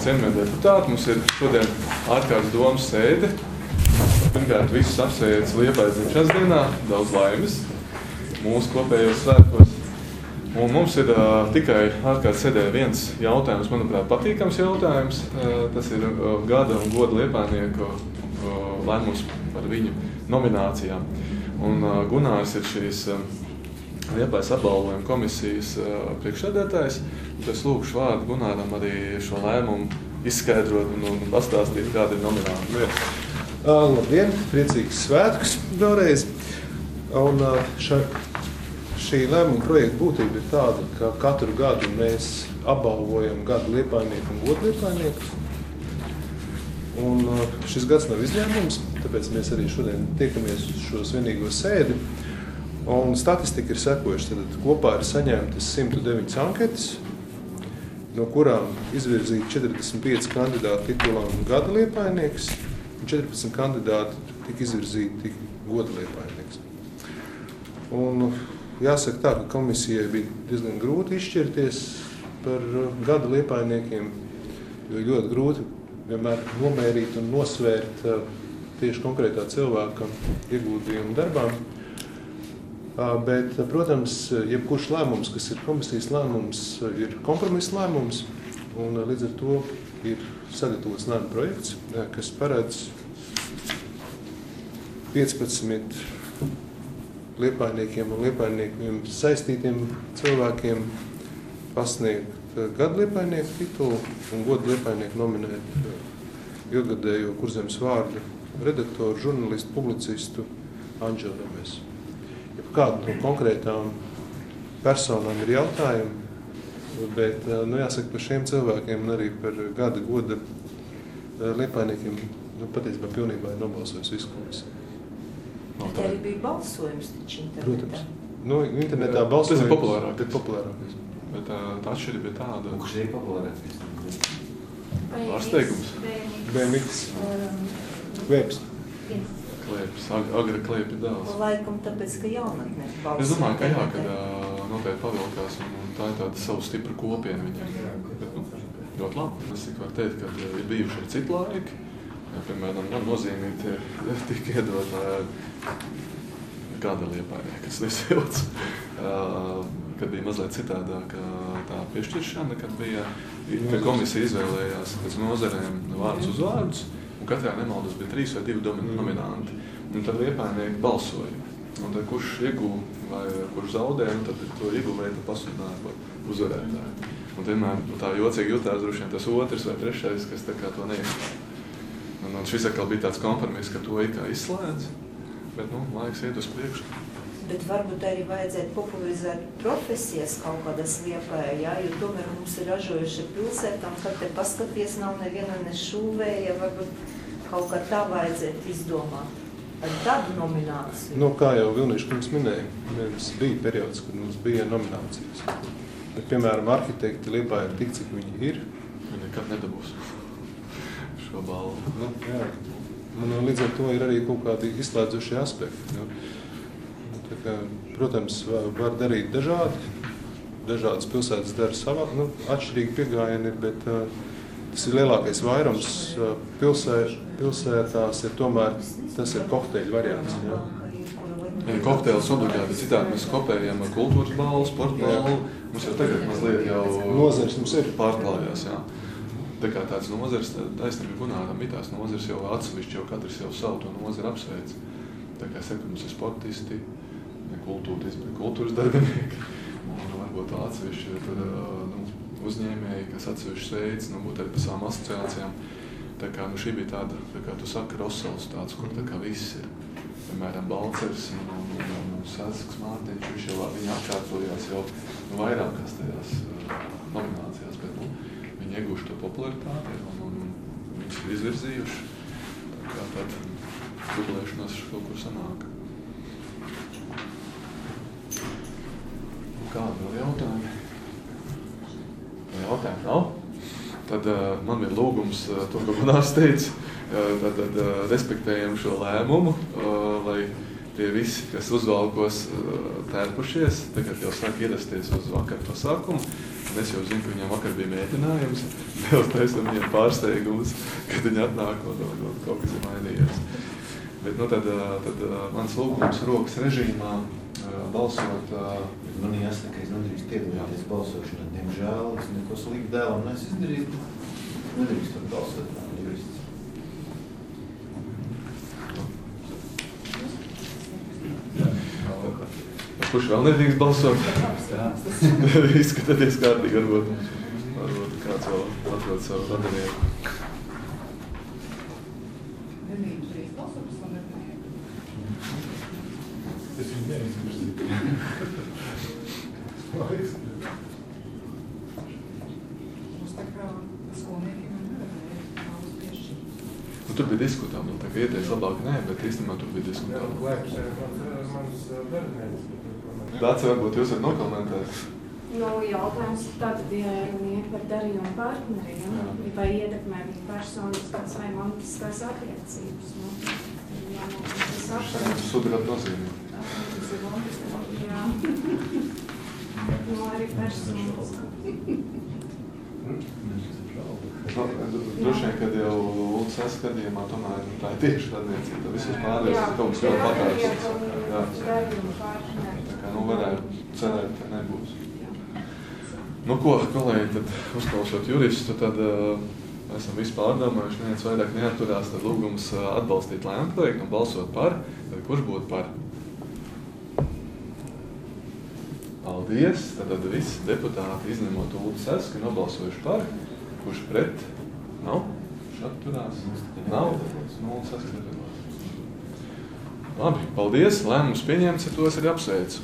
cienījamie deputāti, mums ir šodien ārkārtas domas sēde. Pirmkārt, visus apsveic Liepājas dzimšanas dienā, daudz laimes mūsu kopējos svētkos. Un mums ir tikai ārkārtas sēdē viens jautājums, manuprāt, patīkams jautājums. Tas ir gada un goda liepājnieku lēmums par viņu nominācijām. Un Gunārs ir šīs Liepājas apbalvojuma komisijas priekšsēdētājs. Es lūkšu vārdu Gunāram arī šo lēmumu izskaidrot un pastāstīt, kāda ir nominācija. Labdien, priecīgs svētkus vēlreiz. Un šī lēmuma projekta būtība ir tāda, ka katru gadu mēs apbalvojam gada liepājnieku un goda liepājnieku. Un šis gads nav izņēmums, tāpēc mēs arī šodien tiekamies uz šo svinīgo sēdi. Un statistika ir sekojuši. Tad kopā ir saņemtas 109 anketas, no kurām izvirzīti 45 kandidāti titulām gada liepājnieks, un 14 kandidāti tika izvirzīti goda liepājnieks. Un jāsaka tā, ka komisijai bija diezgan grūti izšķirties par gada liepājniekiem, jo ļoti grūti vienmēr nomērīt un nosvērt tieši konkrētā cilvēka ieguldījumu darbām. Bet, protams, jebkurš lēmums, kas ir komisijas lēmums, ir kompromisa lēmums, un līdz ar to ir sagatavots lēmuma projekts, kas paredz 15 liepājniekiem un liepājniekiem saistītiem cilvēkiem pasniegt gada liepājnieku titulu un goda liepājnieku nominēt ilgadējo Kurzemes vārdu redaktoru, žurnalistu, publicistu Andželu Remesu. Kādu no konkrētām personām ir jautājumi, bet jāsaka par šiem cilvēkiem un arī par gada goda liepājniekiem patiesībā pilnībā ir nobalsojis visu komisiju. Bet arī bija balsojums taču internetā. Protams. Internetā balsojums tas ir populārākais. Bet tā atšķirība ir tāda. Kurš ir populārākais? Pārsteigums. BMX. Vēps. Klēpis, agra klēpi daudz. Laikam tāpēc, ka jaunatnē balsoja. Es domāju, ka jā, kad noteikti pavilkās, un tā ir tāda savu stipra kopiena viņiem. Bet, ļoti labi. Es tik varu teikt, ka ir bijuši arī citi laiki. Piemēram, man nozīmīti tika iedot gada liepājnieki, kas nesilds. Kad bija mazliet citādāk tā piešķiršana, kad bija, ka komisija izvēlējās pēc nozarēm vārdus uzvārdus, un katrā nemaldos bija 3 vai 2 nominanti. Un tad liepājnieki balsoja. Un tad kurš ieguva vai kurš zaudēja, tad to ieguvēja pasludināja par uzvarētāju. Un vienmēr tā jocīgi jutās droši vien tas otrs vai trešais, kas tā kā to neizslēdz. Un šis atkal bija tāds kompromiss, ka to ikā izslēdz, bet laiks iet uz priekšu. Bet varbūt arī vajadzētu popularizēt profesijas kaut kādas Liepājā, jo tomēr mums ir ražojuši pilsētām, kad te paskaties nav neviena ne šūvēja, varbūt kaut kā tā vajadzētu izdomāt ar tādu nomināciju. Kā jau Vilniņš kungs minēja, mums bija periods, kad mums bija nominācijas. Bet, piemēram, arhitekti Liepājā tik, cik viņi ir. Viņi nekad nedabūs šo balvu. Jā. Un līdz ar to ir arī kaut kādi izslēdzošie aspekti. Tā kā, protams, var darīt dažādi. Dažādas pilsētas dara savā, atšķirīgi pieejami, bet tas ir lielākais vairums pilsētās ir tomēr, tas ir kokteļu variants. Jā. Kokteils obligāti, citādi mēs kopējam kultūras balvu, sporta balvu. Mums jau tagad mazliet jau nozares mums ir pārklājās, jā. Tā kā tāds nozares, taisnība Gunāram bija tās nozares jau atsevišķi, jau katrs jau savu to nozari apsveic. Tā kā saka, mums ir sportisti, kultūras darbinieki, un varbūt tā atsevišķi uzņēmēji, kas atsevišķi sveic, būt arī pa savām asociācijām. Tā kā šī bija tāda, kā tu saki, Rosals tāds, kur tā kā viss ir. Piemēram, Balcers un Sēsks Mārtiņš, viņš jau viņi atkārtojās jau vairākās tajās nominācijās, bet viņi ieguši to popularitāti un viņus ir izvirzījuši. Tā kā tāda dublēšanās kaut kur sanāk. Kādi vēl jautājumi? Jautājumi nav? Tad man bija lūgums, to, ko Gunārs teica, tad respektējam šo lēmumu, lai tie visi, kas uzvalkos tērpušies, tagad jau sāk ierasties uz vakar pasākumu, Es jau zinu, ka viņam vakar bija mēģinājums, vēl taisam viņam pārsteigumus, kad viņi atnāk un kaut kas ir mainījies. Bet nu, tad mans lūgums rokas režīmā balsot. Man jāsaka, ka es nedrīkst piedalīties balsošanā. Diemžēl es neko sliktu dēlam nesu izdarīt. Nedrīkst var balsot jurists. Kurš vēl nedrīkst balsot? Izskatāties kārtīgi, varbūt kāds vēl atrod savu radinieku. Es viņu neizvirzīju. Mums tā kā skolniekiem Tur bija diskutām, tā kā ieteicis labāk nē, bet īstenībā tur bija diskutām. Mans darbinieks. Dāci, varbūt jūs varat nokomentēt? Nu, jautājums tātad, ja runa iet par darījumu partneriem, vai ietekmē viņa personiskās vai mantiskās attiecības. Tas apsver. Sudrab nozīmē. Jā. Nu, arī personiski. Droši vien, kad jau UCS gadījumā tomēr tā ir tieši radniecība, tad visus pārējais kaut kas vēl pakārs. Tā kā, varētu cerēt, ka nebūs. Ko, kolēģi, tad uzklausot juristu, tad esam visu pārdomājuši, neviens vairāk neatturās, tad lūgums atbalstīt lēmumu projektu un balsot par, tad kurš būtu par? Paldies, tad visi deputāti izņemot UCS, ka nobalsojuši par. Kurš pret? Nav? Kurš atturās? Nav? Labi, paldies. Lēmums pieņemts, ar to es arī apsveicu.